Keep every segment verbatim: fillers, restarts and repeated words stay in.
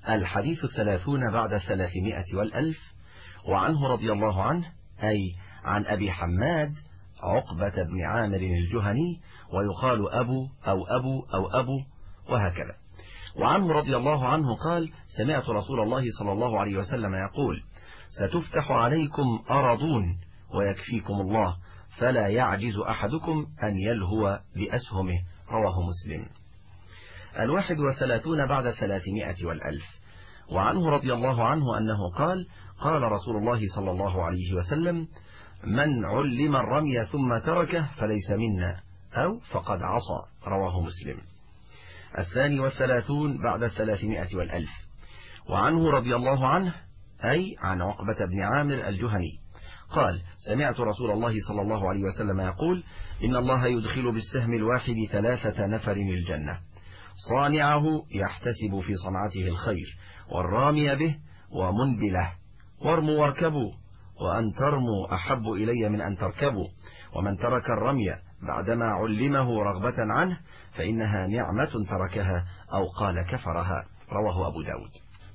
الحديث الثلاثون بعد الثلاثمائة والألف. وعنه رضي الله عنه، أي عن أبي حماد عقبة بن عامر الجهني، ويقال أبو أو أبو أو أبو وهكذا. وعنه رضي الله عنه قال: سمعت رسول الله صلى الله عليه وسلم يقول: ستفتح عليكم أرضون ويكفيكم الله، فلا يعجز أحدكم أن يلهو بأسهمه. رواه مسلم. الواحد والثلاثون بعد الثلاثمائة والألف. وعنه رضي الله عنه أنه قال: قال رسول الله صلى الله عليه وسلم: من علم الرمي ثم تركه فليس منا، أو فقد عصى. رواه مسلم. الثاني والثلاثون بعد الثلاثمائة والألف. وعنه رضي الله عنه، أي عن عقبة بن عامر الجهني قال: سمعت رسول الله صلى الله عليه وسلم يقول: إن الله يدخل بالسهم الواحد ثلاثة نفر الجنة، صانعه يحتسب في صنعته الخير، والرامي به، ومنبله. وارموا واركبوا، وأن ترموا أحب إلي من أن تركبوا. ومن ترك الرمي بعدما علمه رغبة عنه فإنها نعمة تركها، أو قال كفرها. رواه أبو داود.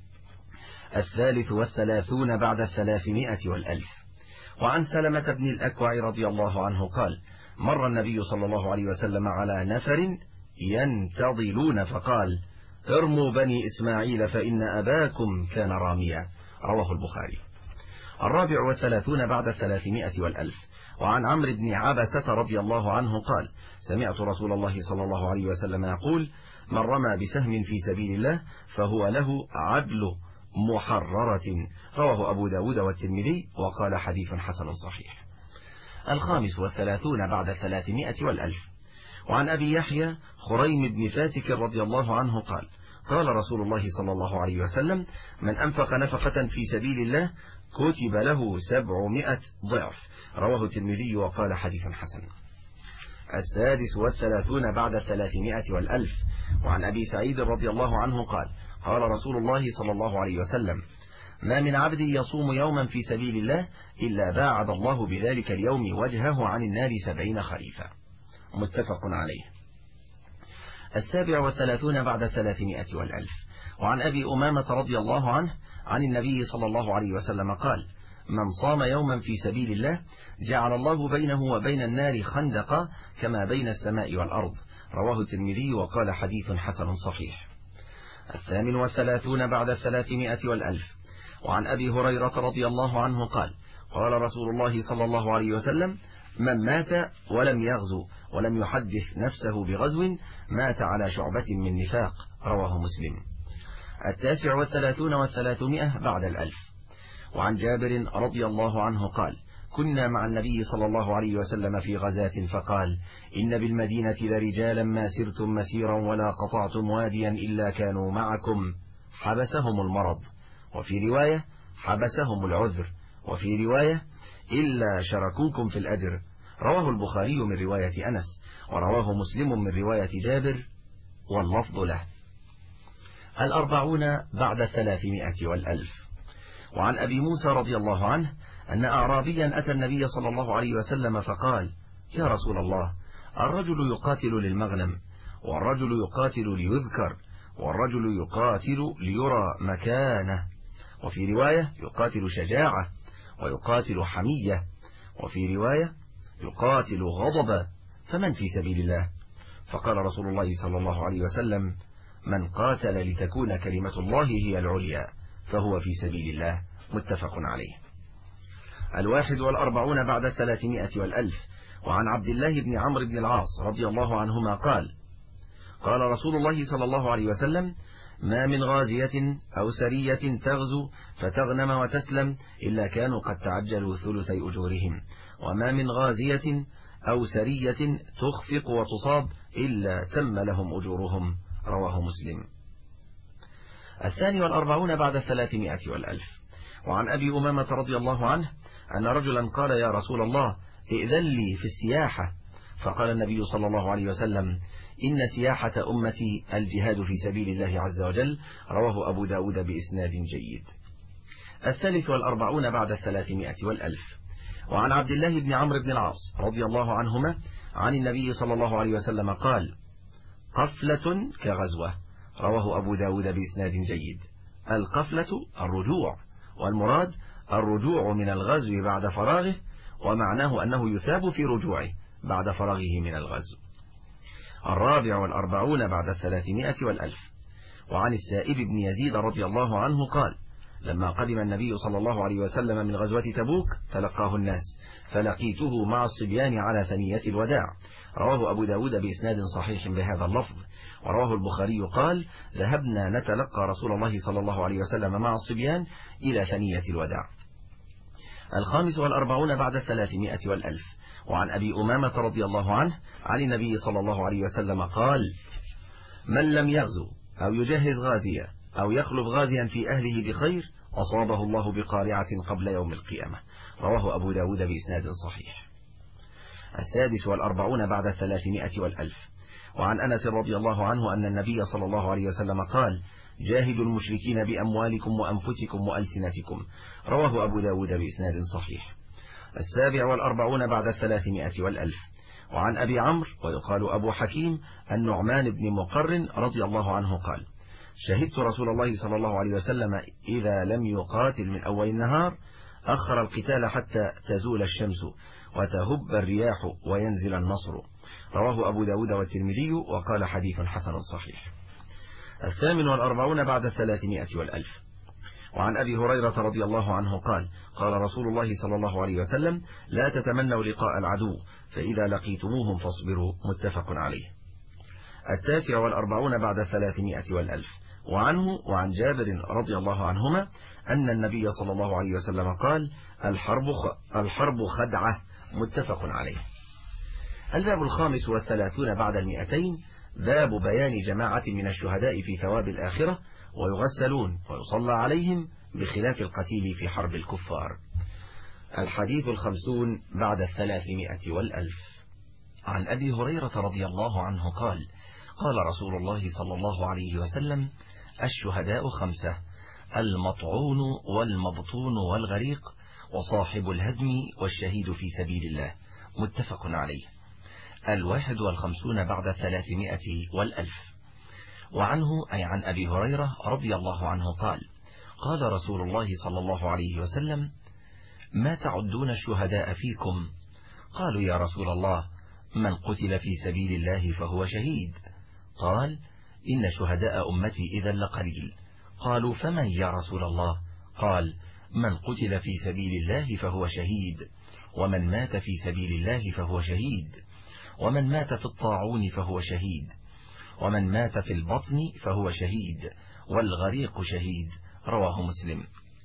الثالث والثلاثون بعد الثلاثمائة والألف. وعن سلمة بن الأكوع رضي الله عنه قال: مر النبي صلى الله عليه وسلم على نفر ينتظلون فقال: ارموا بني إسماعيل فإن أباكم كان راميا. رواه البخاري. الرابع والثلاثون بعد الثلاثمائة والألف. وعن عمرو بن عبسة رضي الله عنه قال: سمعت رسول الله صلى الله عليه وسلم يقول: من رمى بسهم في سبيل الله فهو له عدل محررة. رواه أبو داود والترمذي، وقال: حديث حسن صحيح. الخامس والثلاثون بعد الثلاثمائة والألف. وعن أبي يحيى خريم بن فاتك رضي الله عنه قال: قال رسول الله صلى الله عليه وسلم: من أنفق نفقة في سبيل الله كتب له سبعمائة ضعف. رواه الترمذي، وقال: حديث حسن. السادس والثلاثون بعد الثلاثمائة والألف. وعن أبي سعيد رضي الله عنه قال: قال رسول الله صلى الله عليه وسلم: ما من عبد يصوم يوما في سبيل الله إلا باعد الله بذلك اليوم وجهه عن النار سبعين خريفا. متفق عليه. السابع والثلاثون بعد الثلاثمائة والألف. وعن أبي أمامة رضي الله عنه عن النبي صلى الله عليه وسلم قال: من صام يوما في سبيل الله جعل الله بينه وبين النار خندقا كما بين السماء والأرض. رواه الترمذي، وقال: حديث حسن صحيح. الثامن والثلاثون بعد الثلاثمائة والألف. وعن أبي هريرة رضي الله عنه قال: قال رسول الله صلى الله عليه وسلم: من مات ولم يغزو ولم يحدث نفسه بغزو مات على شعبة من نفاق. رواه مسلم. التاسع والثلاثون والثلاثمائة بعد الألف. وعن جابر رضي الله عنه قال: كنا مع النبي صلى الله عليه وسلم في غزاة فقال: إن بالمدينة لرجالا ما سرتم مسيرا ولا قطعتم واديا إلا كانوا معكم، حبسهم المرض، وفي رواية حبسهم العذر، وفي رواية إلا شركوكم في الأجر. رواه البخاري من رواية أنس، ورواه مسلم من رواية جابر، واللفظ له. الأربعون بعد الثلاثمائة والألف. وعن أبي موسى رضي الله عنه أن أعرابيا أتى النبي صلى الله عليه وسلم فقال: يا رسول الله، الرجل يقاتل للمغنم، والرجل يقاتل ليذكر، والرجل يقاتل ليرى مكانه، وفي رواية يقاتل شجاعة، ويقاتل حمية، وفي رواية يقاتل غضبا، فمن في سبيل الله؟ فقال رسول الله صلى الله عليه وسلم: من قاتل لتكون كلمة الله هي العليا فهو في سبيل الله. متفق عليه. الواحد والأربعون بعد الثلاثمائة والألف. وعن عبد الله بن عمرو بن العاص رضي الله عنهما قال: قال رسول الله صلى الله عليه وسلم: ما من غازية أو سرية تغزو فتغنم وتسلم إلا كانوا قد تعجلوا ثلثي أجورهم، وما من غازية أو سرية تخفق وتصاب إلا تم لهم أجورهم. رواه مسلم. الثاني والأربعون بعد الثلاثمائة والألف. وعن أبي أمامة رضي الله عنه أن رجلا قال: يا رسول الله، ائذن لي في السياحة. فقال النبي صلى الله عليه وسلم: إن سياحة أمتي الجهاد في سبيل الله عز وجل. رواه أبو داود بإسناد جيد. الثالث والأربعون بعد الثلاثمائة والألف. وعن عبد الله بن عمرو بن العاص رضي الله عنهما عن النبي صلى الله عليه وسلم قال: قفلة كغزوة. رواه أبو داود بإسناد جيد. القفلة الرجوع، والمراد الرجوع من الغزو بعد فراغه، ومعناه أنه يثاب في رجوعه بعد فراغه من الغزو. الرابع والأربعون بعد الثلاثمائة والألف. وعن السائب بن يزيد رضي الله عنه قال: لما قدم النبي صلى الله عليه وسلم من غزوة تبوك تلقاه الناس، فلقيته مع الصبيان على ثنية الوداع. رواه أبو داود بإسناد صحيح بهذا اللفظ. ورواه البخاري قال: ذهبنا نتلقى رسول الله صلى الله عليه وسلم مع الصبيان إلى ثنية الوداع. الخامس والأربعون بعد الثلاثمائة والألف. وعن أبي أمامة رضي الله عنه عن النبي صلى الله عليه وسلم قال: من لم يغزو أو يجهز غازيا أو يخلف غازيا في أهله بخير أصابه الله بقارعة قبل يوم القيامة. رواه أبو داود بإسناد صحيح. السادس والأربعون بعد الثلاثمائة والألف. وعن أنس رضي الله عنه أن النبي صلى الله عليه وسلم قال: جاهدوا المشركين بأموالكم وأنفسكم وألسنتكم. رواه أبو داود بإسناد صحيح. السابع والأربعون بعد الثلاثمائة والألف. وعن أبي عمرو ويقال أبو حكيم النعمان بن مقرن رضي الله عنه قال: شهدت رسول الله صلى الله عليه وسلم إذا لم يقاتل من أول النهار أخر القتال حتى تزول الشمس وتهب الرياح وينزل النصر. رواه أبو داود والترمذي وقال: حديث حسن صحيح. الثامن والأربعون بعد الثلاثمائة والألف. وعن أبي هريرة رضي الله عنه قال: قال رسول الله صلى الله عليه وسلم: لا تتمنوا لقاء العدو، فإذا لقيتموهم فاصبروا. متفق عليه. التاسع والأربعون بعد الثلاثمائة والألف. وعنه وعن جابر رضي الله عنهما أن النبي صلى الله عليه وسلم قال: الحرب الحرب خدعة. متفق عليه. الباب الخامس والثلاثون بعد المئتين. باب بيان جماعة من الشهداء في ثواب الآخرة، ويغسلون ويصلى عليهم بخلاف القتيل في حرب الكفار. الحديث الخمسون بعد الثلاثمائة والألف. عن أبي هريرة رضي الله عنه قال: قال رسول الله صلى الله عليه وسلم: الشهداء خمسة: المطعون والمبطون والغريق وصاحب الهدم والشهيد في سبيل الله. متفق عليه. الواحد والخمسون بعد الثلاثمائة والألف. وعنه أي عن أبي هريرة رضي الله عنه قال: قال رسول الله صلى الله عليه وسلم: ما تعدون الشهداء فيكم؟ قالوا: يا رسول الله، من قتل في سبيل الله فهو شهيد. قال: إن شهداء أمتي إذا لقليل. قالوا: فمن يا رسول الله؟ قال: من قتل في سبيل الله فهو شهيد، ومن مات في سبيل الله فهو شهيد، ومن مات في الطاعون فهو شهيد، ومن مات في البطن فهو شهيد، والغريق شهيد. رواه مسلم.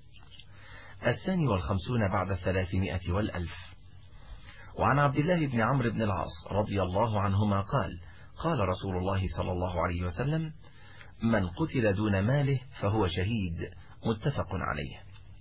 الثاني والخمسون بعد الثلاثمائة والألف. وعن عبد الله بن عمرو بن العاص رضي الله عنهما قال: قال رسول الله صلى الله عليه وسلم: من قتل دون ماله فهو شهيد. متفق عليه.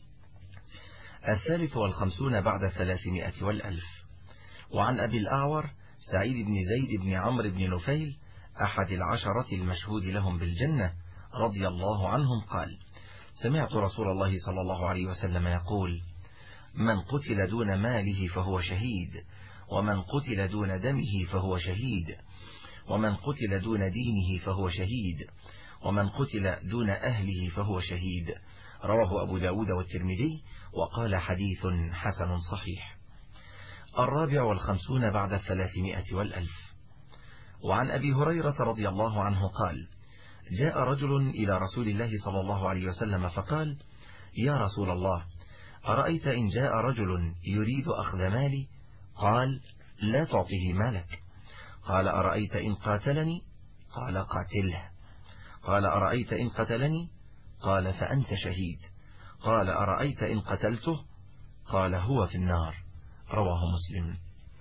الثالث والخمسون بعد الثلاثمائة والألف. وعن أبي الأعور سعيد بن زيد بن عمرو بن نفيل أحد العشرة المشهود لهم بالجنة رضي الله عنهم قال: سمعت رسول الله صلى الله عليه وسلم يقول: من قتل دون ماله فهو شهيد، ومن قتل دون دمه فهو شهيد، ومن قتل دون دينه فهو شهيد، ومن قتل دون أهله فهو شهيد. رواه أبو داود والترمذي وقال: حديث حسن صحيح. الرابع والخمسون بعد الثلاثمائة والألف. وعن أبي هريرة رضي الله عنه قال: جاء رجل إلى رسول الله صلى الله عليه وسلم فقال: يا رسول الله، أرأيت إن جاء رجل يريد أخذ مالي؟ قال: لا تعطيه مالك. قال: أرأيت إن قاتلني؟ قال: قاتله. قال: أرأيت إن قتلني؟ قال: فأنت شهيد. قال: أرأيت إن قتلته؟ قال: هو في النار. رواه مسلم.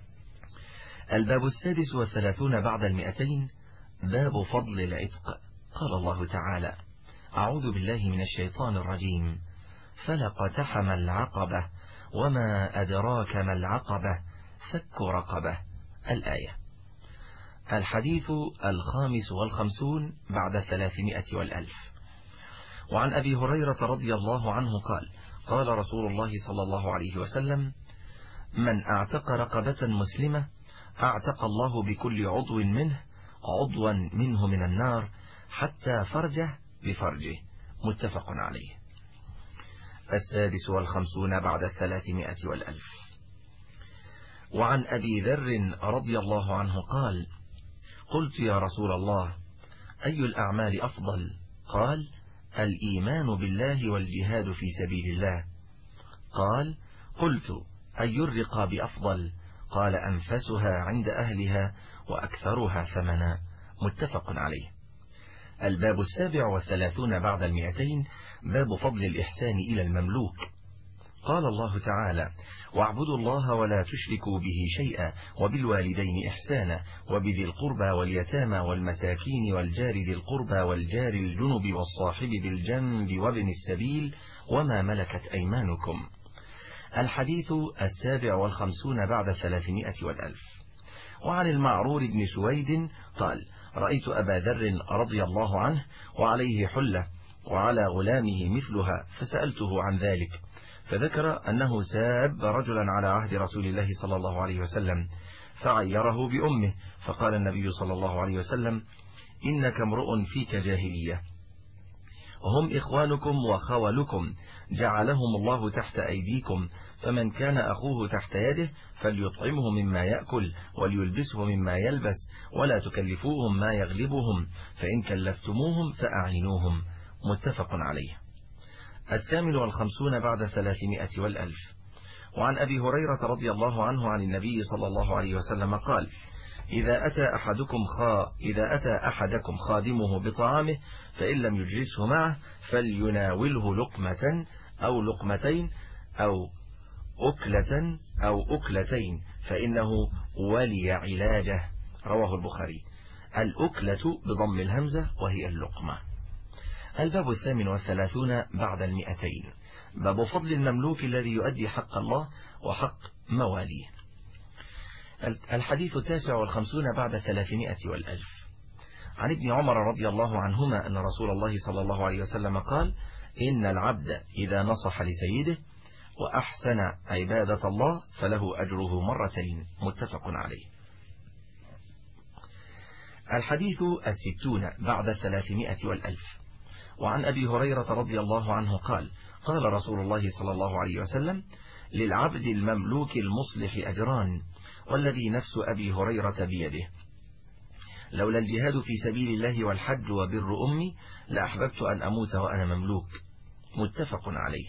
الباب السادس والثلاثون بعد المئتين. باب فضل العتق. قال الله تعالى: أعوذ بالله من الشيطان الرجيم. فلقتحم العقبة وما أدراك ما العقبة فك رقبة. الآية. الحديث الخامس والخمسون بعد الثلاثمائة والألف. وعن أبي هريرة رضي الله عنه قال: قال رسول الله صلى الله عليه وسلم: من أعتق رقبة مسلمة أعتق الله بكل عضو منه عضوا منه من النار حتى فرجه بفرجه. متفق عليه. السادس والخمسون بعد الثلاثمائة والألف. وعن أبي ذر رضي الله عنه قال: قلت يا رسول الله أي الأعمال أفضل؟ قال: الإيمان بالله والجهاد في سبيل الله. قال: قلت أي الرقاب أفضل؟ قال: أنفسها عند أهلها وأكثرها ثمنا. متفق عليه. الباب السابع والثلاثون بعد المئتين، باب فضل الإحسان إلى المملوك. قال الله تعالى: واعبدوا الله ولا تشركوا به شيئا وبالوالدين إحسانا وبذي القربى واليتامى والمساكين والجار ذي القربى والجار الجنب والصاحب بالجنب وابن السبيل وما ملكت أيمانكم. الحديث السابع والخمسون بعد ثلاثمائة والألف. وعن المعرور بن سويد قال: رأيت أبا ذر رضي الله عنه وعليه حلة وعلى غلامه مثلها، فسألته عن ذلك، فذكر أنه ساب رجلا على عهد رسول الله صلى الله عليه وسلم فعيره بأمه، فقال النبي صلى الله عليه وسلم: إنك امرؤ فيك جاهلية، وهم إخوانكم وخولكم، جعلهم الله تحت أيديكم، فمن كان أخوه تحت يده فليطعمه مما يأكل وليلبسه مما يلبس، ولا تكلفوهم ما يغلبهم، فإن كلفتموهم فأعينوهم. متفق عليه. الثامن والخمسون بعد الثلاثمائة والألف. وعن أبي هريرة رضي الله عنه عن النبي صلى الله عليه وسلم قال: إذا أتى أحدكم خا إذا أتى أحدكم خادمه بطعامه فإن لم يجلسه معه فليناوله لقمة أو لقمتين أو أكلة أو أكلتين، فإنه ولي علاجه. رواه البخاري. الأكلة بضم الهمزة وهي اللقمة. الباب الثامن والثلاثون بعد المئتين، باب فضل المملوك الذي يؤدي حق الله وحق مواليه. الحديث التاسع والخمسون بعد ثلاثمائة والألف. عن ابن عمر رضي الله عنهما أن رسول الله صلى الله عليه وسلم قال: إن العبد إذا نصح لسيده وأحسن عبادة الله فله أجره مرتين. متفق عليه. الحديث الستون بعد الثلاثمائة والألف. وعن أبي هريرة رضي الله عنه قال: قال رسول الله صلى الله عليه وسلم: للعبد المملوك المصلح أجران، والذي نفس أبي هريرة بيده، لولا الجهاد في سبيل الله والحج وبر أمي لأحببت أن أموت وأنا مملوك. متفق عليه.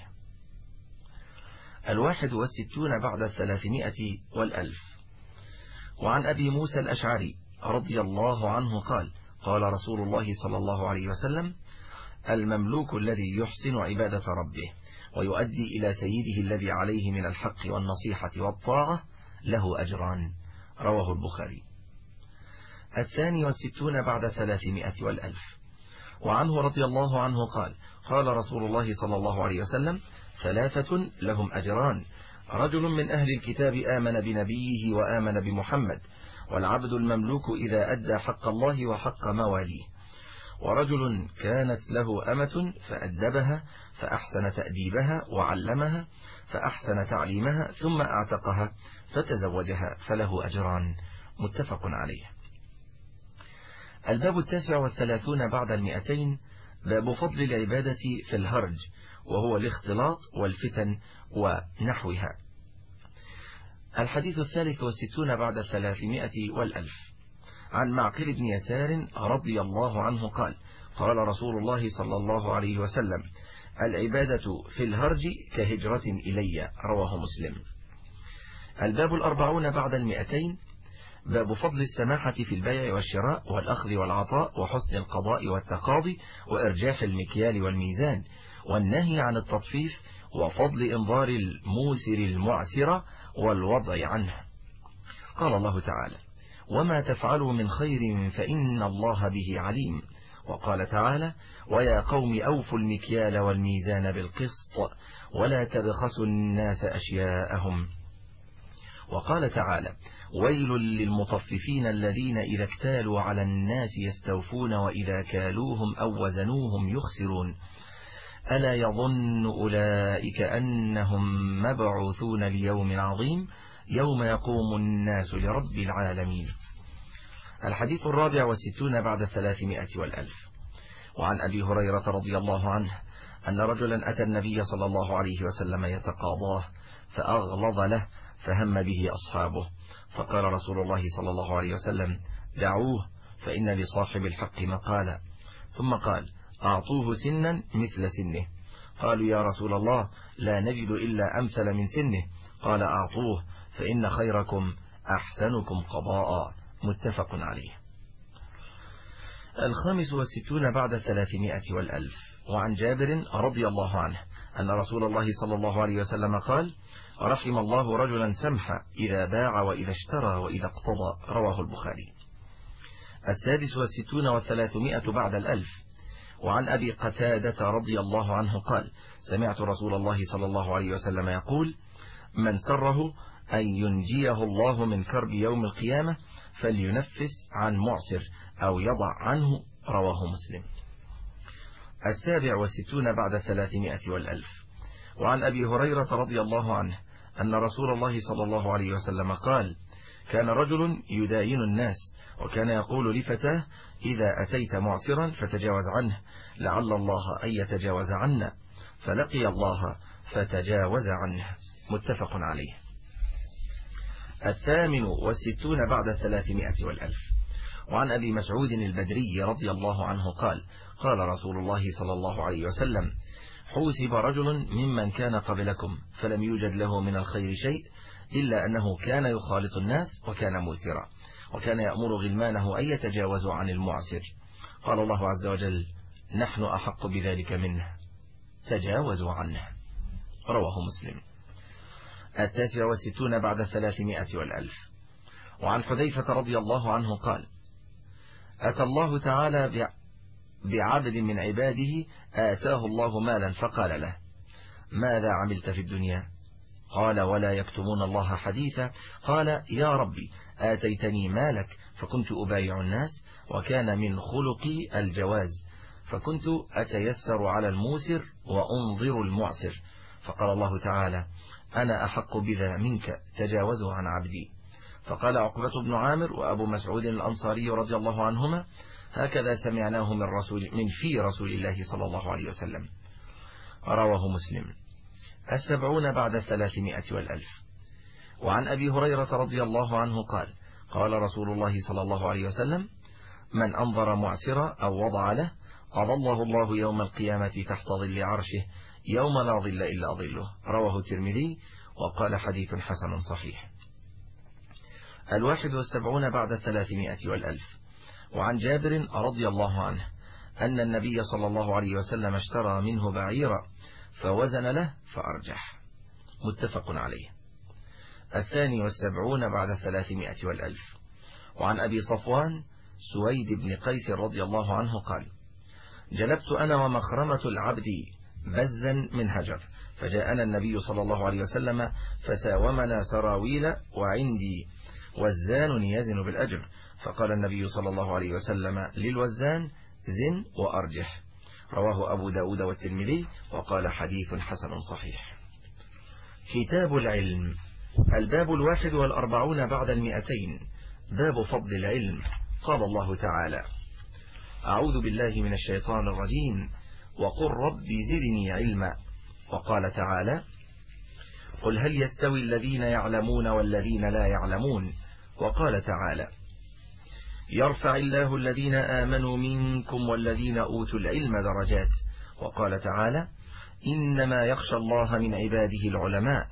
الواحد والستون بعد الثلاثمائة والألف. وعن أبي موسى الأشعري رضي الله عنه قال: قال رسول الله صلى الله عليه وسلم: المملوك الذي يحسن عبادة ربه ويؤدي إلى سيده الذي عليه من الحق والنصيحة والطاعة له أجران. رواه البخاري. الثاني والستون بعد ثلاثمائة والألف. وعنه رضي الله عنه قال: قال رسول الله صلى الله عليه وسلم: ثلاثة لهم أجران، رجل من أهل الكتاب آمن بنبيه وآمن بمحمد، والعبد المملوك إذا أدى حق الله وحق مواليه، ورجل كانت له أمة فأدبها فأحسن تأديبها وعلمها فأحسن تعليمها ثم أعتقها فتزوجها فله أجران. متفق عليه. الباب التاسع والثلاثون بعد المئتين، باب فضل العبادة في الهرج، وهو الاختلاط والفتن ونحوها. الحديث الثالث والستون بعد الثلاثمائة والألف. عن معقل بن يسار رضي الله عنه قال: قال رسول الله صلى الله عليه وسلم: العبادة في الهرج كهجرة إلي. رواه مسلم. الباب الأربعون بعد المئتين، باب فضل السماحة في البيع والشراء والأخذ والعطاء وحسن القضاء والتقاضي وإرجاح المكيال والميزان، والنهي عن التطفيف، وفضل إنظار الموسر المعسر والوضع عنه. قال الله تعالى: وما تفعلوا من خير فإن الله به عليم. وقال تعالى: ويا قوم أوفوا المكيال والميزان بالقسط ولا تبخسوا الناس أشياءهم. وقال تعالى: ويل للمطففين الذين إذا اكتالوا على الناس يستوفون وإذا كالوهم أو وزنوهم يخسرون. ألا يظن أولئك أنهم مبعوثون ليوم عظيم يوم يقوم الناس لرب العالمين. الحديث الرابع والستون بعد الثلاثمائة والألف. وعن أبي هريرة رضي الله عنه أن رجلا أتى النبي صلى الله عليه وسلم يتقاضاه فأغلظ له فهم به أصحابه، فقال رسول الله صلى الله عليه وسلم: دعوه فإن لصاحب الحق مقالا. ثم قال: أعطوه سنا مثل سنه. قالوا: يا رسول الله لا نجد إلا أمثل من سنه. قال: أعطوه فإن خيركم أحسنكم قضاء. متفق عليه. الخامس والستون بعد ثلاثمائة والألف. وعن جابر رضي الله عنه أن رسول الله صلى الله عليه وسلم قال: رحم الله رجلا سمحا إذا باع وإذا اشترى وإذا اقتضى. رواه البخاري. السادس والستون والثلاثمائة بعد الألف. وعن أبي قتادة رضي الله عنه قال: سمعت رسول الله صلى الله عليه وسلم يقول: من سره أن ينجيه الله من كرب يوم القيامة فلينفس عن معسر أو يضع عنه. رواه مسلم. السابع والستون بعد ثلاثمائة والألف. وعن أبي هريرة رضي الله عنه أن رسول الله صلى الله عليه وسلم قال: كان رجل يداين الناس وكان يقول لفتاه: إذا أتيت معسرا فتجاوز عنه لعل الله أن يتجاوز عنا، فلقي الله فتجاوز عنه. متفق عليه. الثامن والستون بعد الثلاثمائة والألف. وعن أبي مسعود البدري رضي الله عنه قال: قال رسول الله صلى الله عليه وسلم: حوسب رجل ممن كان قبلكم فلم يوجد له من الخير شيء إلا أنه كان يخالط الناس وكان موسرا، وكان يأمر غلمانه أن يتجاوزوا عن المعسر. قال الله عز وجل: نحن أحق بذلك منه، تجاوزوا عنه. رواه مسلم. التاسع والستون بعد الثلاثمائة والألف. وعن حذيفة رضي الله عنه قال: أتى الله تعالى بعبد من عباده آتاه الله مالا فقال له: ماذا عملت في الدنيا؟ قال: ولا يكتمون الله حديثا. قال: يا ربي آتيتني مالك فكنت أبايع الناس، وكان من خلقي الجواز، فكنت أتيسر على الموسر وأنظر المعسر. فقال الله تعالى: أنا أحق بذا منك، تجاوزه عن عبدي. فقال عقبة بن عامر وأبو مسعود الأنصاري رضي الله عنهما: هكذا سمعناه من, رسول من في رسول الله صلى الله عليه وسلم. رواه مسلم. السبعون بعد الثلاثمائة والألف. وعن أبي هريرة رضي الله عنه قال: قال رسول الله صلى الله عليه وسلم: من أنظر معسرا أو وضع له أظله الله يوم القيامة تحت ظل عرشه يوم لا ظل إلا ظله. رواه الترمذي وقال: حديث حسن صحيح. الواحد والسبعون بعد الثلاثمائة والألف. وعن جابر رضي الله عنه أن النبي صلى الله عليه وسلم اشترى منه بعيرا فوزن له فأرجح. متفق عليه. الثاني والسبعون بعد الثلاثمائة والألف. وعن أبي صفوان سويد بن قيس رضي الله عنه قال: جلبت أنا ومخرمة العبد بزا من هجر، فجاءنا النبي صلى الله عليه وسلم فساومنا سراويل وعندي وزان يزن بالأجر، فقال النبي صلى الله عليه وسلم للوزان: زن وأرجح. رواه أبو داود والترمذي وقال: حديث حسن صحيح. كتاب العلم. الباب الواحد والأربعون بعد المئتين. باب فضل العلم. قال الله تعالى: أعوذ بالله من الشيطان الرجيم، وقل رب زدني علما. وقال تعالى: قل هل يستوي الذين يعلمون والذين لا يعلمون. وقال تعالى: يرفع الله الذين آمنوا منكم والذين أوتوا العلم درجات. وقال تعالى: إنما يخشى الله من عباده العلماء.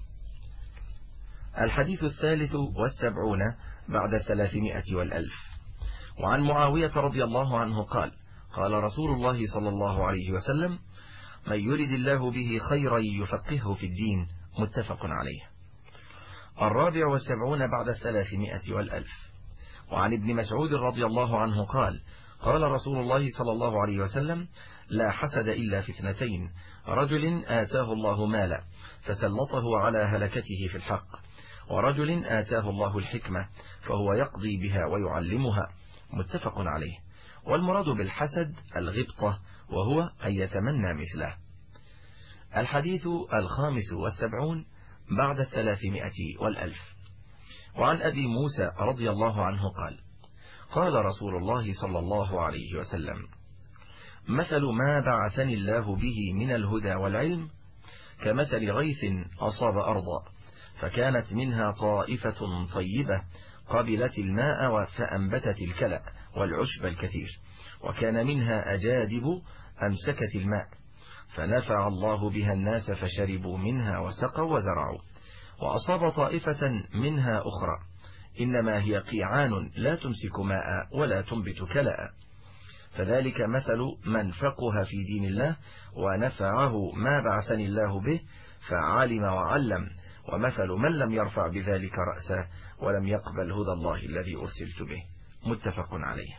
الحديث الثالث والسبعون بعد الثلاثمائة والألف. وعن معاوية رضي الله عنه قال: قال رسول الله صلى الله عليه وسلم: من يرد الله به خيرا يفقهه في الدين. متفق عليه. الرابع والسبعون بعد الثلاثمائة والألف. وعن ابن مسعود رضي الله عنه قال: قال رسول الله صلى الله عليه وسلم: لا حسد إلا في اثنتين، رجل آتاه الله مالا فسلطه على هلكته في الحق، ورجل آتاه الله الحكمة فهو يقضي بها ويعلمها. متفق عليه. والمراد بالحسد الغبطة، وهو أن يتمنى مثله. الحديث الخامس والسبعون بعد الثلاثمائة والألف. وعن أبي موسى رضي الله عنه قال: قال رسول الله صلى الله عليه وسلم: مثل ما بعثني الله به من الهدى والعلم كمثل غيث أصاب أرضا فكانت منها طائفة طيبة قبلت الماء فأنبتت الكلأ والعشب الكثير، وكان منها أجادب أمسكت الماء فنفع الله بها الناس فشربوا منها وسقوا وزرعوا. وأصاب طائفة منها أخرى إنما هي قيعان لا تمسك ماء ولا تنبت كلأ، فذلك مثل من فقه في دين الله ونفعه ما بعثني الله به فعلم وعلم، ومثل من لم يرفع بذلك رأسه ولم يقبل هدى الله الذي أرسلت به. متفق عليه.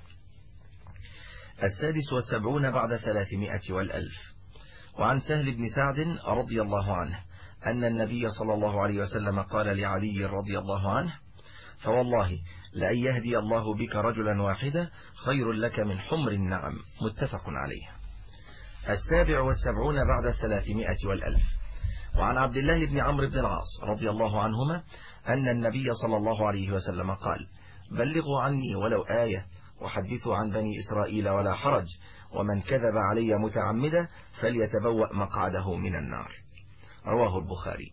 السادس والسبعون بعد ثلاثمائة والألف. وعن سهل بن سعد رضي الله عنه أن النبي صلى الله عليه وسلم قال لعلي رضي الله عنه: فوالله لأن يهدي الله بك رجلا واحدا خير لك من حمر النعم. متفق عليه. السابع والسبعون بعد الثلاثمائة والألف. وعن عبد الله بن عمرو بن العاص رضي الله عنهما أن النبي صلى الله عليه وسلم قال: بلغوا عني ولو آية وحدثوا عن بني إسرائيل ولا حرج، ومن كذب علي متعمدا فليتبوأ مقعده من النار. رواه البخاري.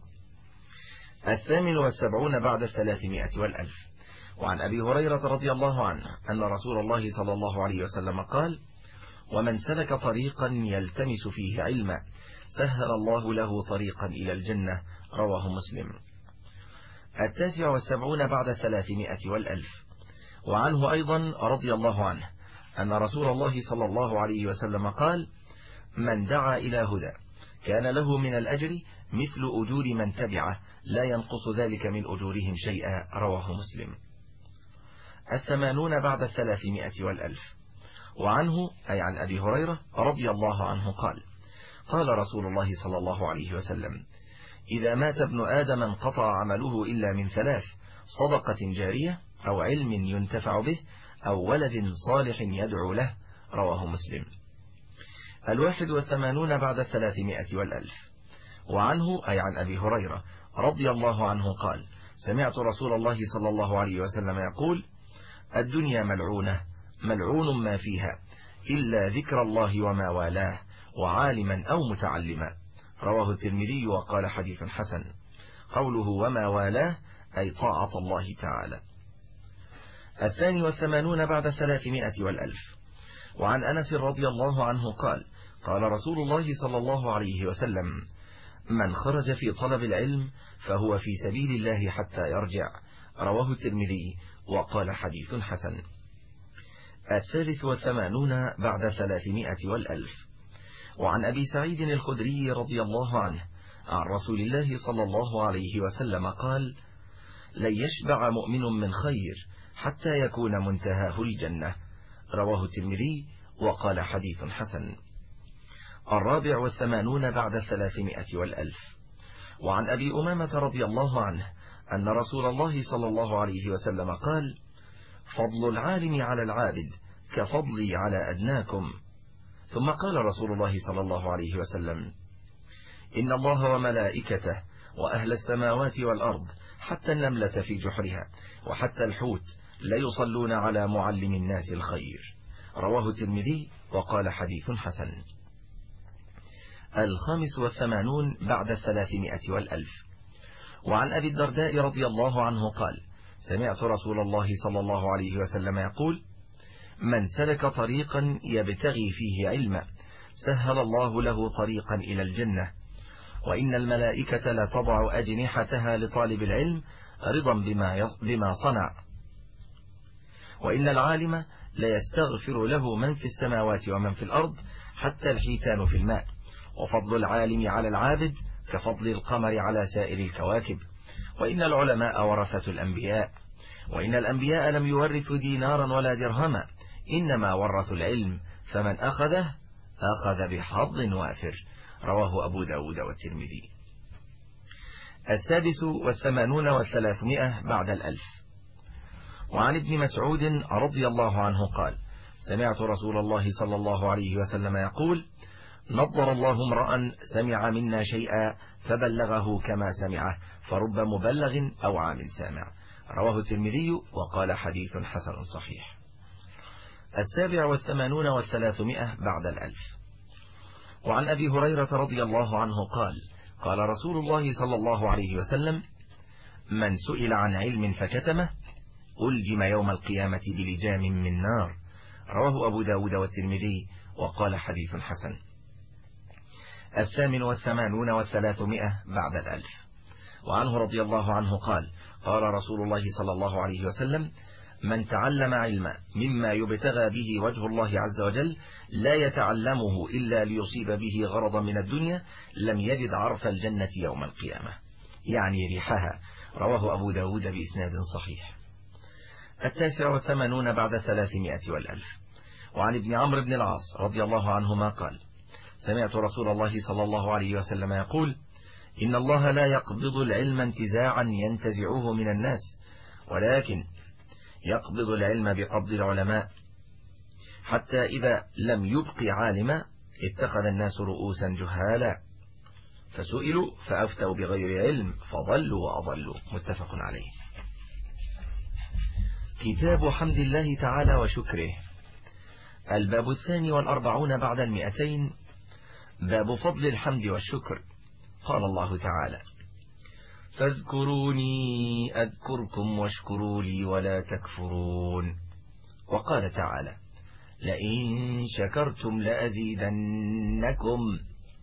الثامن والسبعون بعد الثلاثمائة والألف. وعن أبي هريرة رضي الله عنه أن رسول الله صلى الله عليه وسلم قال: ومن سلك طريقا يلتمس فيه علما سهل الله له طريقا إلى الجنة. رواه مسلم. التاسع والسبعون بعد الثلاثمائة والألف. وعنه أيضا رضي الله عنه أن رسول الله صلى الله عليه وسلم قال: من دعا إلى هدى كان له من الأجر مثل أجور من تبعه لا ينقص ذلك من أجورهم شيئا. رواه مسلم. الثمانون بعد الثلاثمائة والألف. وعنه أي عن أبي هريرة رضي الله عنه قال: قال رسول الله صلى الله عليه وسلم: إذا مات ابن آدم انقطع عمله إلا من ثلاث: صدقة جارية أو علم ينتفع به أو ولد صالح يدعو له. رواه مسلم. الواحد والثمانون بعد الثلاثمائة والألف. وعنه أي عن أبي هريرة رضي الله عنه قال: سمعت رسول الله صلى الله عليه وسلم يقول: الدنيا ملعونة ملعون ما فيها إلا ذكر الله وما والاه وعالما أو متعلما. رواه الترمذي وقال حديث حسن. قوله وما والاه أي طاعة الله تعالى. الثاني والثمانون بعد الثلاثمائة والألف. وعن أنس رضي الله عنه قال: قال رسول الله صلى الله عليه وسلم: من خرج في طلب العلم فهو في سبيل الله حتى يرجع. رواه الترمذي وقال حديث حسن. الثالث والثمانون بعد الثلاثمائة والألف. وعن أبي سعيد الخدري رضي الله عنه عن رسول الله صلى الله عليه وسلم قال: لن يشبع مؤمن من خير حتى يكون منتهاه الجنة. رواه الترمذي وقال حديث حسن. الرابع والثمانون بعد الثلاثمائة والألف. وعن أبي أمامة رضي الله عنه أن رسول الله صلى الله عليه وسلم قال: فضل العالم على العابد كفضلي على أدناكم. ثم قال رسول الله صلى الله عليه وسلم: إن الله وملائكته وأهل السماوات والأرض حتى النملة في جحرها وحتى الحوت لا يصلون على معلم الناس الخير. رواه الترمذي وقال حديث حسن. الخامس والثمانون بعد الثلاثمائة والألف. وعن أبي الدرداء رضي الله عنه قال: سمعت رسول الله صلى الله عليه وسلم يقول: من سلك طريقا يبتغي فيه علما سهل الله له طريقا إلى الجنة، وإن الملائكة لا تضع أجنحتها لطالب العلم رضا بما بما صنع، وإن العالم لا يستغفر له من في السماوات ومن في الأرض حتى الحيتان في الماء، وفضل العالم على العابد كفضل القمر على سائر الكواكب، وإن العلماء ورثة الأنبياء، وإن الأنبياء لم يورثوا دينارا ولا درهما إنما ورثوا العلم فمن أخذه أخذ بحظ وافر. رواه أبو داود والترمذي. السادس والثمانون والثلاثمائة بعد الألف. وعن ابن مسعود رضي الله عنه قال: سمعت رسول الله صلى الله عليه وسلم يقول: نضر الله امرأ سمع منا شيئا فبلغه كما سمعه فرب مبلغ أو عام سامع. رواه الترمذي وقال حديث حسن صحيح. السابع والثمانون والثلاثمائة بعد الألف. وعن أبي هريرة رضي الله عنه قال قال رسول الله صلى الله عليه وسلم: من سئل عن علم فكتمه ألجم يوم القيامة بلجام من نار. رواه أبو داود والترمذي وقال حديث حسن. الثامن والثمانون والثلاثمائة بعد الألف. وعنه رضي الله عنه قال قال رسول الله صلى الله عليه وسلم: من تعلم علما مما يبتغى به وجه الله عز وجل لا يتعلمه إلا ليصيب به غرضا من الدنيا لم يجد عرف الجنة يوم القيامة، يعني ريحها. رواه أبو داود بإسناد صحيح. التاسع والثمانون بعد الثلاثمائة والألف. وعن ابن عمرو بن العاص رضي الله عنهما قال: سمعت رسول الله صلى الله عليه وسلم يقول: إن الله لا يقبض العلم انتزاعا ينتزعه من الناس، ولكن يقبض العلم بقبض العلماء، حتى إذا لم يبق عالما اتخذ الناس رؤوسا جهالا فسئلوا فأفتوا بغير علم فضلوا وأضلوا. متفق عليه. كتاب حمد الله تعالى وشكره. الباب الثاني والأربعون بعد المئتين. باب فضل الحمد والشكر. قال الله تعالى: فاذكروني أذكركم واشكروا لي ولا تكفرون. وقال تعالى: لئن شكرتم لأزيدنكم.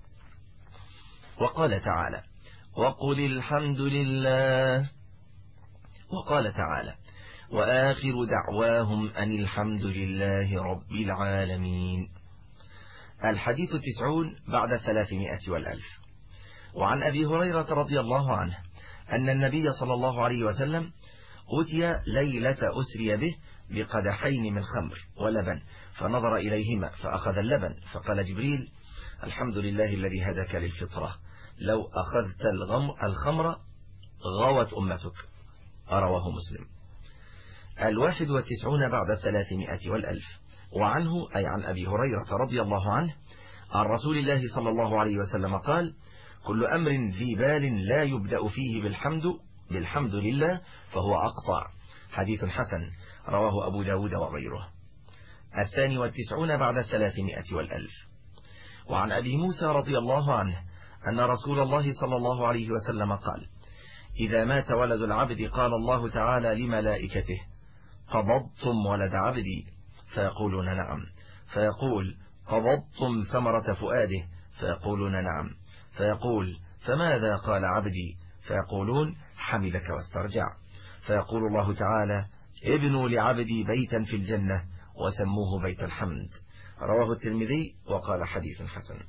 وقال تعالى: وقل الحمد لله. وقال تعالى: وآخر دعواهم أن الحمد لله رب العالمين. الحديث التسعون بعد الثلاثمائة والألف. وعن أبي هريرة رضي الله عنه أن النبي صلى الله عليه وسلم أتي ليلة أسري به بقدحين من خمر ولبن، فنظر إليهما فأخذ اللبن، فقال جبريل: الحمد لله الذي هداك للفطرة، لو أخذت الخمر غوت أمتك. رواه مسلم. الواحد والتسعون بعد الثلاثمائة والألف. وعنه أي عن أبي هريرة رضي الله عنه عن رسول الله صلى الله عليه وسلم قال: كل أمر ذي بال لا يبدأ فيه بالحمد بالحمد لله فهو أقطع. حديث حسن. رواه أبو داود وغيره. الثاني والتسعون بعد الثلاثمائة والألف. وعن أبي موسى رضي الله عنه أن رسول الله صلى الله عليه وسلم قال: إذا مات ولد العبد قال الله تعالى لملائكته: قبضتم ولد عبدي؟ فيقولون نعم. فيقول: قبضتم ثمرة فؤاده؟ فيقولون نعم. فيقول: فماذا قال عبدي؟ فيقولون: حمدك واسترجع. فيقول الله تعالى: ابنوا لعبدي بيتا في الجنة وسموه بيت الحمد. رواه الترمذي وقال حديث حسن.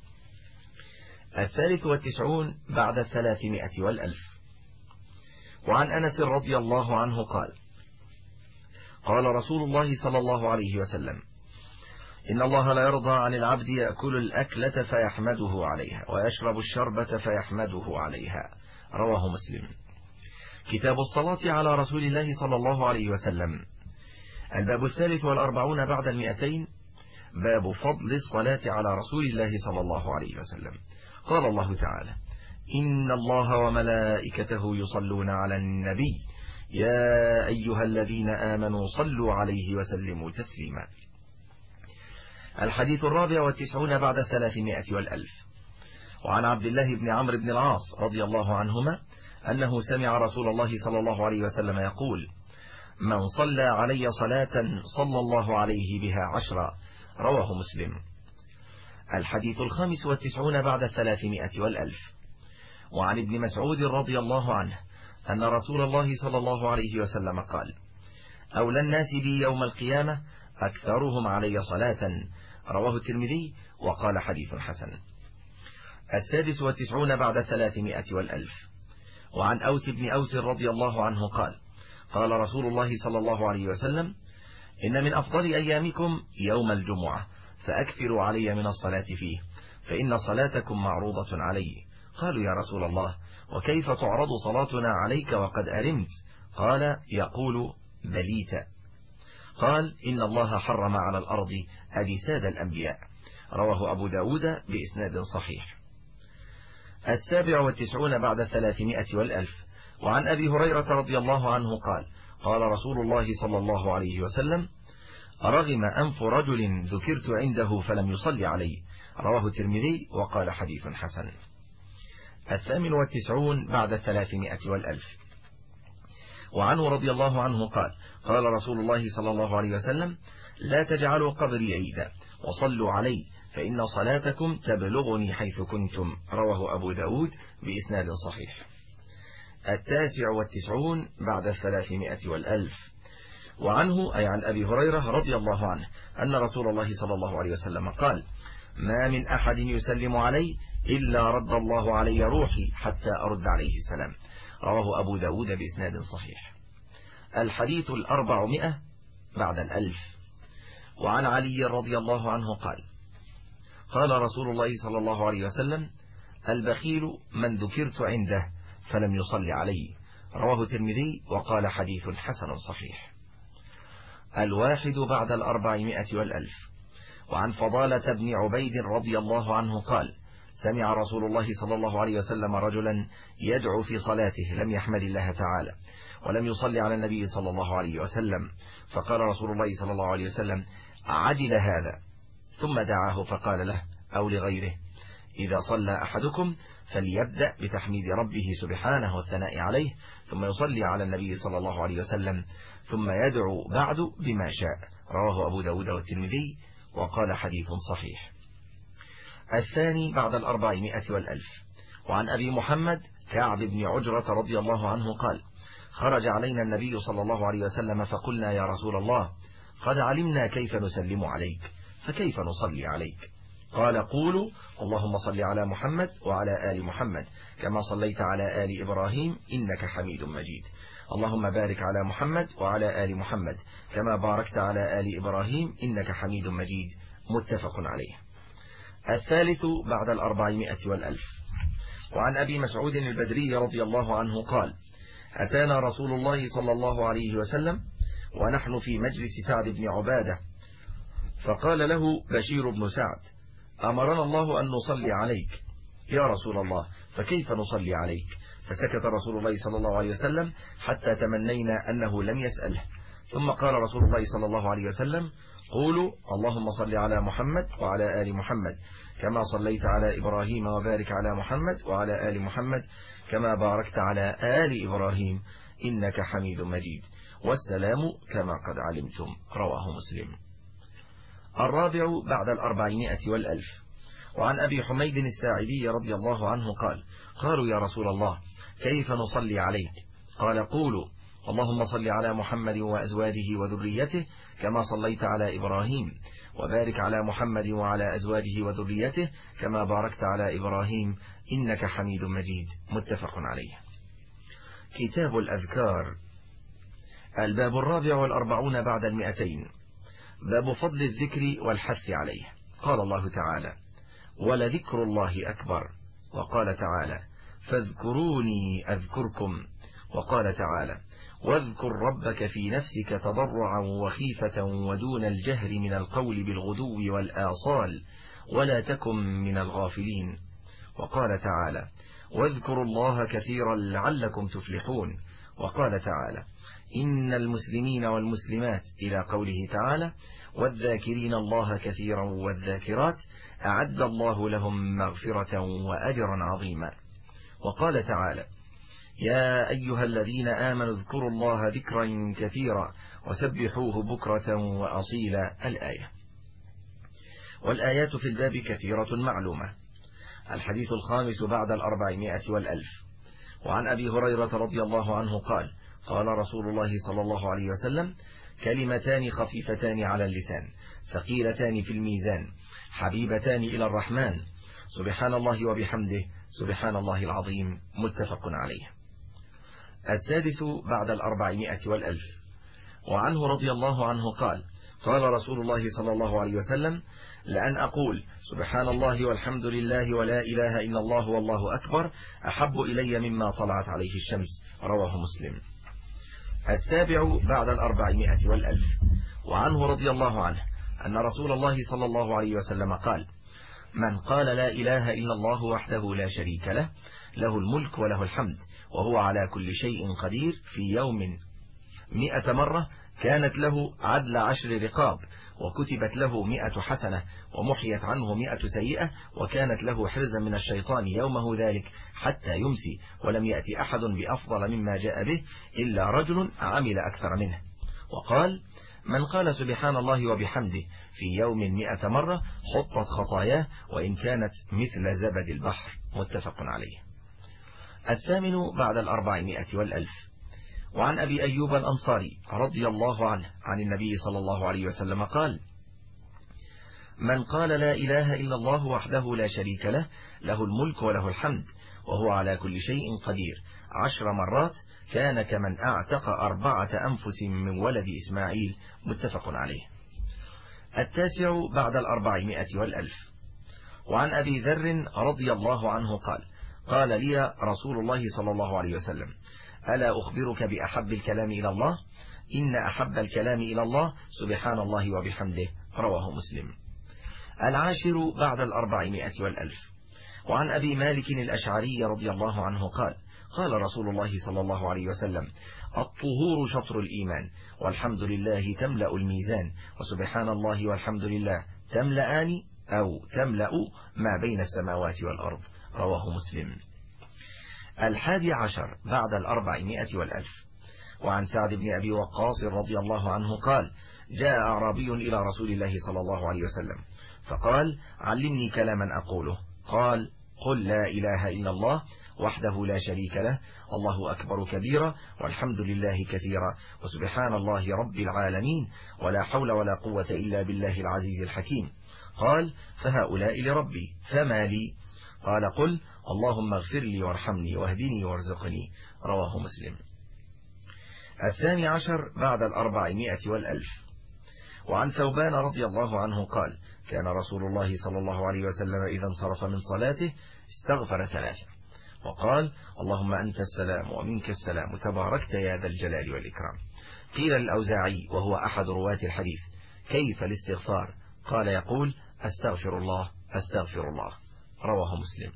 الثالث والتسعون بعد الثلاثمائة والألف. وعن أنس رضي الله عنه قال: قال رسول الله صلى الله عليه وسلم: إن الله لا يرضى عن العبد يأكل الأكلة فيحمده عليها ويشرب الشربة فيحمده عليها. رواه مسلم. كتاب الصلاة على رسول الله صلى الله عليه وسلم. الباب الثالث والأربعون بعد المئتين. باب فضل الصلاة على رسول الله صلى الله عليه وسلم. قال الله تعالى: إن الله وملائكته يصلون على النبي يا أيها الذين آمنوا صلوا عليه وسلموا تسليما. الحديث الرابع والتسعون بعد الثلاثمائة والألف. وعن عبد الله بن عمرو بن العاص رضي الله عنهما أنه سمع رسول الله صلى الله عليه وسلم يقول: من صلى علي صلاة صلى الله عليه بها عشرا. رواه مسلم. الحديث الخامس والتسعون بعد الثلاثمائة والألف. وعن ابن مسعود رضي الله عنه أن رسول الله صلى الله عليه وسلم قال: أولى الناس بي يوم القيامة أكثرهم علي صلاة. رواه الترمذي وقال حديث حسن. السادس والتسعون بعد الثلاثمائة والألف. وعن أوس بن أوس رضي الله عنه قال: قال رسول الله صلى الله عليه وسلم: إن من أفضل أيامكم يوم الجمعة، فأكثروا علي من الصلاة فيه، فإن صلاتكم معروضة علي. قالوا: يا رسول الله، وكيف تعرض صلاتنا عليك وقد أرمت؟ قال: يقول: بليت. قال: إن الله حرم على الأرض أجساد الأنبياء. رواه أبو داود بإسناد صحيح. السابع والتسعون بعد الثلاثمائة والألف. وعن أبي هريرة رضي الله عنه قال: قال رسول الله صلى الله عليه وسلم: رغم أنف رجل ذكرت عنده فلم يصلي علي، رواه الترمذي وقال حديث حسن. الثامن والتسعون بعد الثلاثمائة والألف. وعنه رضي الله عنه قال قال رسول الله صلى الله عليه وسلم: لا تجعلوا قبري عيدا وصلوا علي فإن صلاتكم تبلغني حيث كنتم، رواه أبو داود بإسناد صحيح. التاسع والتسعون بعد الثلاثمائة والألف. وعنه أي عن أبي هريرة رضي الله عنه أن رسول الله صلى الله عليه وسلم قال: ما من أحد يسلم علي إلا رد الله علي روحي حتى أرد عليه السلام، رواه أبو داود بإسناد صحيح. الحديث الأربعمائة بعد الألف. وعن علي رضي الله عنه قال قال رسول الله صلى الله عليه وسلم: البخيل من ذكرت عنده فلم يصلي علي، رواه الترمذي وقال حديث حسن صحيح. الواحد بعد الأربعمائة والألف. وعن فضالة بن عبيد رضي الله عنه قال: سمع رسول الله صلى الله عليه وسلم رجلا يدعو في صلاته لم يحمد الله تعالى ولم يصلي على النبي صلى الله عليه وسلم، فقال رسول الله صلى الله عليه وسلم: عجل هذا، ثم دعاه فقال له أو لغيره: إذا صلى أحدكم فليبدأ بتحميد ربه سبحانه والثناء عليه، ثم يصلي على النبي صلى الله عليه وسلم، ثم يدعو بعد بما شاء، رواه أبو داود والترمذي وقال حديث صحيح. الثاني بعد الأربعمائة والألف. وعن أبي محمد كعب بن عجرة رضي الله عنه قال: خرج علينا النبي صلى الله عليه وسلم فقلنا: يا رسول الله، قد علمنا كيف نسلم عليك، فكيف نصلي عليك؟ قال: قولوا اللهم صل على محمد وعلى آل محمد كما صليت على آل إبراهيم إنك حميد مجيد، اللهم بارك على محمد وعلى آل محمد كما باركت على آل إبراهيم إنك حميد مجيد، متفق عليه. الثالث بعد الأربعمائة والألف. وعن أبي مسعود البدري رضي الله عنه قال: أتانا رسول الله صلى الله عليه وسلم ونحن في مجلس سعد بن عبادة، فقال له بشير بن سعد: أمرنا الله أن نصلي عليك يا رسول الله، فكيف نصلي عليك؟ فسكت رسول الله صلى الله عليه وسلم حتى تمنينا أنه لم يسأله، ثم قال رسول الله صلى الله عليه وسلم: قولوا اللهم صل على محمد وعلى آل محمد كما صليت على إبراهيم وبارك على محمد وعلى آل محمد كما باركت على آل إبراهيم إنك حميد مجيد، والسلام كما قد علمتم، رواه مسلم. الرابع بعد الأربعمائة والألف. وعن أبي حميد الساعدي رضي الله عنه قال: قالوا يا رسول الله كيف نصلي عليك؟ قال: قولوا اللهم صل على محمد وأزواجه وذريته كما صليت على إبراهيم وبارك على محمد وعلى أزواجه وذريته كما باركت على إبراهيم إنك حميد مجيد، متفق عليه. كتاب الأذكار. الباب الرابع والأربعون بعد المئتين. باب فضل الذكر والحث عليه. قال الله تعالى: ولذكر الله أكبر، وقال تعالى: فاذكروني أذكركم، وقال تعالى: واذكر ربك في نفسك تضرعا وخيفة ودون الجهر من القول بالغدو والآصال ولا تكن من الغافلين، وقال تعالى: واذكروا الله كثيرا لعلكم تفلحون، وقال تعالى: إن المسلمين والمسلمات إلى قوله تعالى: والذاكرين الله كثيرا والذاكرات أعد الله لهم مغفرة وأجرا عظيما، وقال تعالى: يا أيها الذين آمنوا اذكروا الله ذكرا كثيرا وسبحوه بكرة وأصيلا، الآية. والآيات في الباب كثيرة معلومة. الحديث الخامس بعد الأربعمائة والألف. وعن أبي هريرة رضي الله عنه قال: قال رسول الله صلى الله عليه وسلم: كلمتان خفيفتان على اللسان ثقيلتان في الميزان حبيبتان إلى الرحمن، سبحان الله وبحمده سبحان الله العظيم، متفق عليه. السادس بعد الأربعمائة والألف. وعنه رضي الله عنه قال: قال رسول الله صلى الله عليه وسلم: لأن أقول سبحان الله والحمد لله ولا إله إلا الله والله أكبر أحب إلي مما طلعت عليه الشمس، رواه مسلم. السابع بعد الأربعمائة والألف. وعنه رضي الله عنه أن رسول الله صلى الله عليه وسلم قال: من قال لا إله إلا الله وحده لا شريك له له الملك وله الحمد وهو على كل شيء قدير في يوم مئة مرة كانت له عدل عشر رقاب، وكتبت له مئة حسنة، ومحيت عنه مئة سيئة، وكانت له حرزا من الشيطان يومه ذلك حتى يمسي، ولم يأتي أحد بأفضل مما جاء به إلا رجل عمل أكثر منه. وقال: من قال سبحان الله وبحمده في يوم مئة مرة حطت خطاياه وإن كانت مثل زبد البحر. متفق عليه. الثامن بعد الأربعمائة والألف. وعن أبي أيوب الأنصاري رضي الله عنه عن النبي صلى الله عليه وسلم قال: من قال لا إله إلا الله وحده لا شريك له له الملك وله الحمد وهو على كل شيء قدير عشر مرات كان كمن أعتق أربعة أنفس من ولد إسماعيل. متفق عليه. التاسع بعد الأربعمائة والألف. وعن أبي ذر رضي الله عنه قال: قال لي رسول الله صلى الله عليه وسلم: ألا أخبرك بأحب الكلام إلى الله؟ إن أحب الكلام إلى الله سبحان الله وبحمده. رواه مسلم. العاشر بعد الأربعمائة والألف. وعن أبي مالك الأشعري رضي الله عنه قال: قال رسول الله صلى الله عليه وسلم: الطهور شطر الإيمان، والحمد لله تملأ الميزان، وسبحان الله والحمد لله تملأان أو تملأ ما بين السماوات والأرض. رواه مسلم. الحادي عشر بعد الأربعمائة والألف. وعن سعد بن أبي وقاص رضي الله عنه قال: جاء أعرابي إلى رسول الله صلى الله عليه وسلم فقال: علمني كلاما أقوله. قال: قل لا إله إلا الله وحده لا شريك له الله أكبر كبيرا والحمد لله كثيرا وسبحان الله رب العالمين ولا حول ولا قوة إلا بالله العزيز الحكيم. قال: فهؤلاء لربي فما لي؟ قال: قل اللهم اغفر لي وارحمني واهدني وارزقني. رواه مسلم. الثاني عشر بعد الأربعمائة والألف. وعن ثوبان رضي الله عنه قال: كان رسول الله صلى الله عليه وسلم إذا انصرف من صلاته استغفر ثلاثة وقال: اللهم أنت السلام ومنك السلام تباركت يا ذا الجلال والإكرام. قيل للأوزاعي وهو أحد رواة الحديث: كيف الاستغفار؟ قال: يقول: أستغفر الله أستغفر الله. رواه مسلم.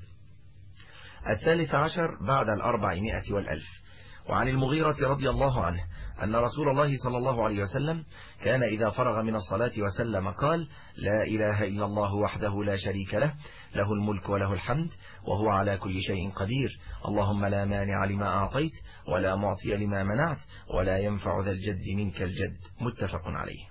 الثالث عشر بعد الأربعمائة والألف. وعن المغيرة رضي الله عنه أن رسول الله صلى الله عليه وسلم كان إذا فرغ من الصلاة وسلم قال: لا إله إلا الله وحده لا شريك له له الملك وله الحمد وهو على كل شيء قدير اللهم لا مانع لما أعطيت ولا معطي لما منعت ولا ينفع ذا الجد منك الجد. متفق عليه.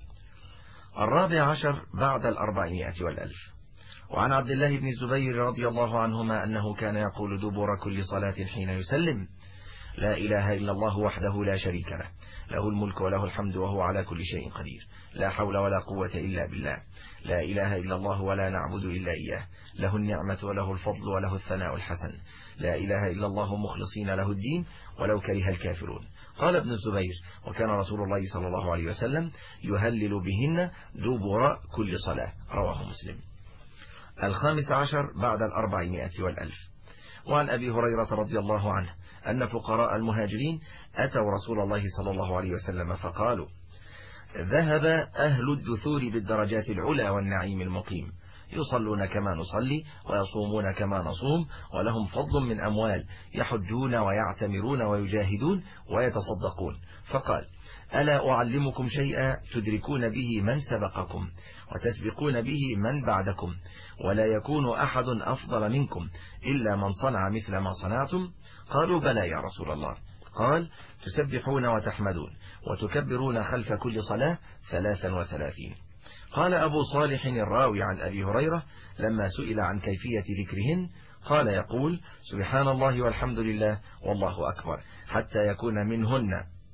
الرابع عشر بعد الأربعمائة والألف. وعن عبد الله بن الزبير رضي الله عنهما أنه كان يقول دبر كل صلاة حين يسلم: لا إله إلا الله وحده لا شريك له له الملك وله الحمد وهو على كل شيء قدير لا حول ولا قوة إلا بالله لا إله إلا الله ولا نعبد إلا إياه له النعمة وله الفضل وله الثناء الحسن لا إله إلا الله مخلصين له الدين ولو كره الكافرون. قال ابن الزبير: وكان رسول الله صلى الله عليه وسلم يهلل بهن دبر كل صلاة. رواه مسلم. الخامس عشر بعد الأربعمائة والألف. وعن أبي هريرة رضي الله عنه أن فقراء المهاجرين أتوا رسول الله صلى الله عليه وسلم فقالوا: ذهب أهل الدثور بالدرجات العلى والنعيم المقيم يصلون كما نصلي ويصومون كما نصوم ولهم فضل من أموال يحجون ويعتمرون ويجاهدون ويتصدقون. فقال: ألا أعلمكم شيئا تدركون به من سبقكم وتسبقون به من بعدكم ولا يكون أحد أفضل منكم إلا من صنع مثل ما صنعتم؟ قالوا: بلى يا رسول الله. قال: تسبحون وتحمدون وتكبرون خلف كل صلاة ثلاثا وثلاثين. قال أبو صالح الراوي عن أبي هريرة لما سئل عن كيفية ذكرهن قال: يقول: سبحان الله والحمد لله والله أكبر حتى يكون منهن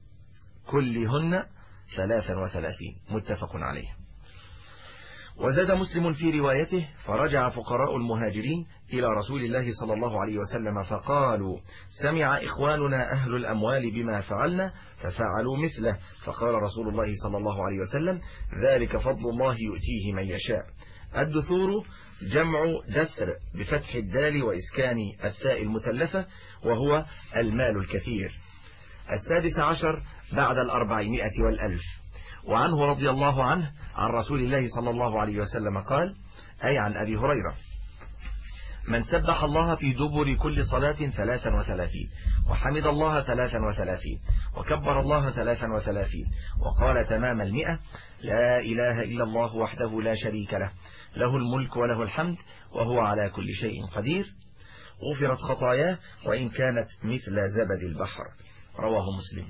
كلهن ثلاثا وثلاثين. متفق عليه. وزاد مسلم في روايته: فرجع فقراء المهاجرين إلى رسول الله صلى الله عليه وسلم فقالوا: سمع إخواننا أهل الأموال بما فعلنا ففعلوا مثله. فقال رسول الله صلى الله عليه وسلم: ذلك فضل الله يؤتيه من يشاء. الدثور جمع دثر بفتح الدال وإسكان الثاء المثلثة وهو المال الكثير. السادس عشر بعد الأربعمائة والألف. وعنه رضي الله عنه عن رسول الله صلى الله عليه وسلم قال، أي عن أبي هريرة: من سبح الله في دبر كل صلاة ثلاثا وثلاثين، وحمد الله ثلاثا وثلاثين، وكبر الله ثلاثا وثلاثين، وقال تمام المئة: لا إله إلا الله وحده لا شريك له، له الملك وله الحمد وهو على كل شيء قدير، غفرت خطاياه وإن كانت مثل زبد البحر. رواه مسلم.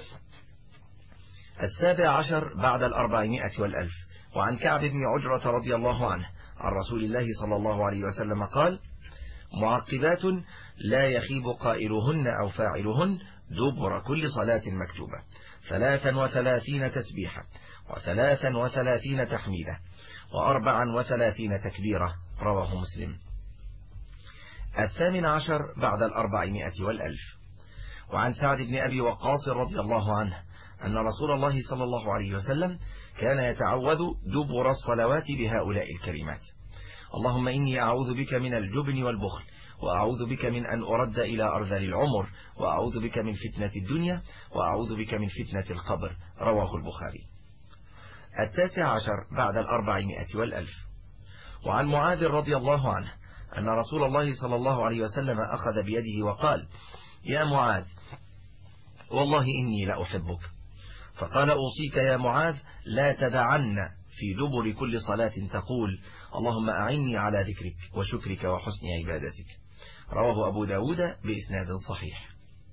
السابع عشر بعد الأربعمائة والألف، وعن كعب بن عجرة رضي الله عنه عن رسول الله صلى الله عليه وسلم قال: معقبات لا يخيب قائلهن أو فاعلهن دبر كل صلاة مكتوبة، ثلاثا وثلاثين تسبيحة، وثلاثا وثلاثين تحميدة، وأربعا وثلاثين تكبيرة. رواه مسلم. الثامن عشر بعد الأربعمائة والألف، وعن سعد بن أبي وقاص رضي الله عنه أن رسول الله صلى الله عليه وسلم كان يتعوذ دبر الصلوات بهؤلاء الكلمات: اللهم إني أعوذ بك من الجبن والبخل، وأعوذ بك من أن أرد إلى أرذل العمر، وأعوذ بك من فتنة الدنيا، وأعوذ بك من فتنة القبر. رواه البخاري. التاسع عشر بعد الأربعمائة والألف، وعن معاذ رضي الله عنه أن رسول الله صلى الله عليه وسلم أخذ بيده وقال: يا معاذ والله إني لأحبك. فقال: أوصيك يا معاذ لا تدعن في دبر كل صلاة تقول: اللهم أعني على ذكرك وشكرك وحسن عبادتك. رواه أبو داود بإسناد صحيح.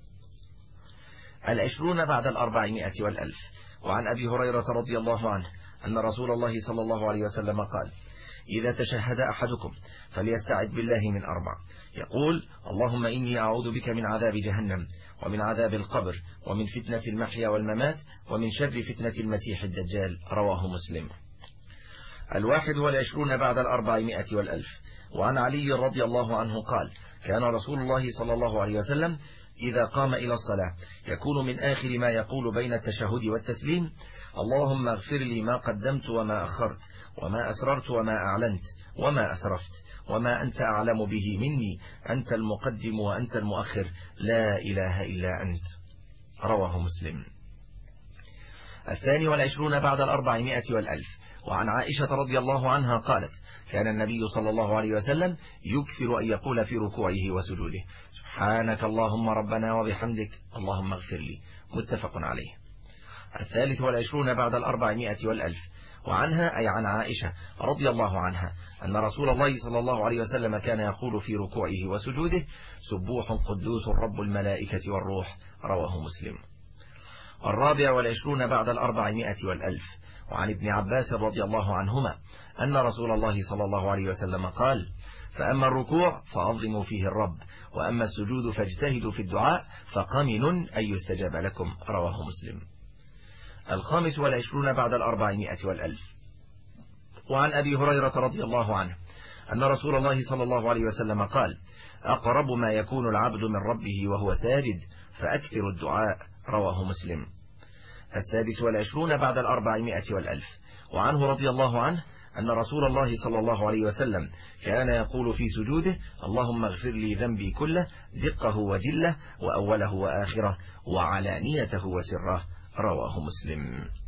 العشرون بعد الأربعمائة والألف، وعن أبي هريرة رضي الله عنه أن رسول الله صلى الله عليه وسلم قال: إذا تشهد أحدكم فليستعذ بالله من أربع، يقول: اللهم إني أعوذ بك من عذاب جهنم، ومن عذاب القبر، ومن فتنة المحيا والممات، ومن شر فتنة المسيح الدجال. رواه مسلم. الواحد والعشرون بعد الأربعمائة والألف، وعن علي رضي الله عنه قال: كان رسول الله صلى الله عليه وسلم إذا قام إلى الصلاة يكون من آخر ما يقول بين التشهد والتسليم: اللهم اغفر لي ما قدمت وما أخرت، وما أسررت وما أعلنت، وما أسرفت، وما أنت أعلم به مني، أنت المقدم وأنت المؤخر، لا إله إلا أنت. رواه مسلم. الثاني والعشرون بعد الأربعمائة والألف، وعن عائشة رضي الله عنها قالت: كان النبي صلى الله عليه وسلم يكثر أن يقول في ركوعه وسجوده: سبحانك اللهم ربنا وبحمدك اللهم اغفر لي. متفق عليه. الثالث والعشرون بعد الأربعمائة والألف، وعنها أي عن عائشة رضي الله عنها أن رسول الله صلى الله عليه وسلم كان يقول في ركوعه وسجوده: سبوح قدوس رب الملائكة والروح. رواه مسلم. الرابع والعشرون بعد الأربعمائة والألف، وعن ابن عباس رضي الله عنهما أن رسول الله صلى الله عليه وسلم قال: فأما الركوع فعظموا فيه الرب، وأما السجود فاجتهدوا في الدعاء فقمن أن يستجاب لكم. رواه مسلم. الخامس والعشرون بعد الأربعمائة والألف، وعن أبي هريرة رضي الله عنه أن رسول الله صلى الله عليه وسلم قال: أقرب ما يكون العبد من ربه وهو ساجد فأكثر الدعاء. رواه مسلم. السادس والعشرون بعد الأربعمائة والألف، وعنه رضي الله عنه أن رسول الله صلى الله عليه وسلم كان يقول في سجوده: اللهم اغفر لي ذنبي كله، دقه وجله، وأوله وآخره، وعلانيته وسره. رواه مسلم.